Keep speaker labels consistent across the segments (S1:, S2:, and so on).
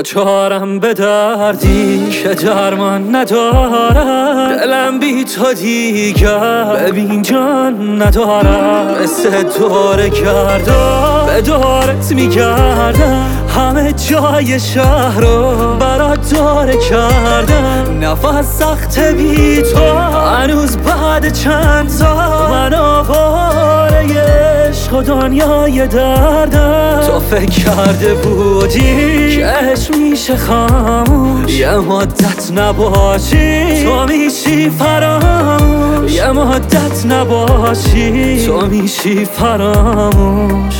S1: دوچارم به دردی که درمان ندارم، دلم بی تو دیگر ببین جان ندارم. مثل دور گردم به دورت میگردم، همه جای شهر رو برات دور کردم. نفس سخت بی تو هنوز بعد چند سال، من آواره عشق و دنیای دردم. تو فکر کرده بودی که عشق میشه خاموش، یه مدت نباشی تو میشی فراموش، یه مدت نباشی تو میشی فراموش.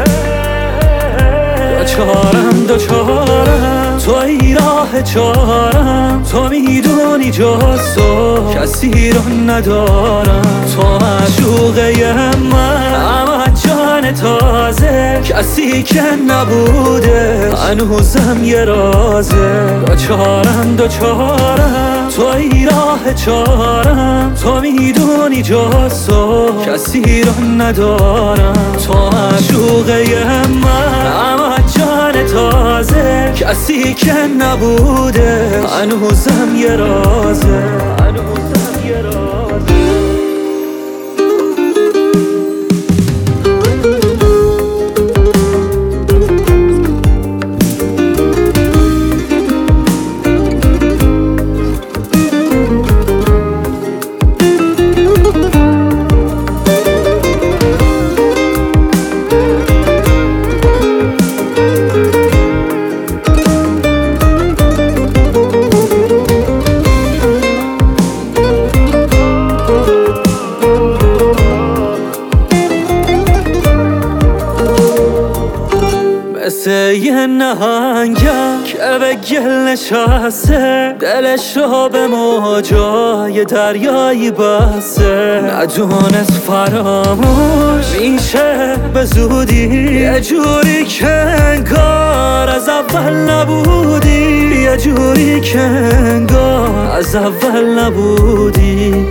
S1: دوچارم توی راه چارم، تو میدونی جز تو کسی رو ندارم. تو معشوقه من جان تازه، کسی که نبوده هنوزم یه رازه. دوچارم توی راه چارم، تو میدونی جز تو کسی رو ندارم. تو معشوقه من جان تازه، کسی که نبوده هنوزم یه رازه، هنوزم یه رازه. مثل یه نهنگم که به گل نشسته، دلش رو به موجای دریایی بسته. ندونست فراموش میشه به زودی، یه جوری که انگار از اول نبودی، یه جوری که انگار از اول نبودی.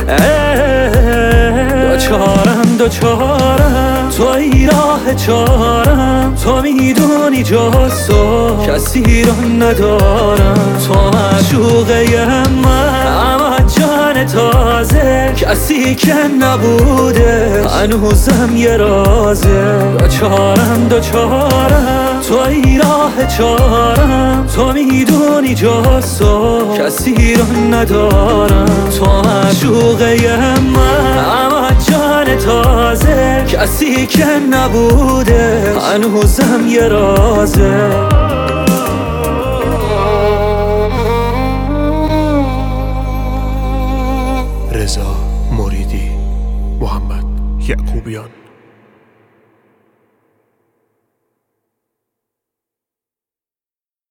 S1: دوچارم توی راه چارم، تو میدونی جز تو کسی رو ندارم. تو معشوقه من جان تازه، کسی که نبوده هنوزم یه رازه. دوچارم توی راه چارم، تو میدونی جز تو کسی رو ندارم. تو معشوقه من جان تازه، کسی که نبوده هنوزم یه رازه.
S2: رضا مریدی، محمد یعقوبیان.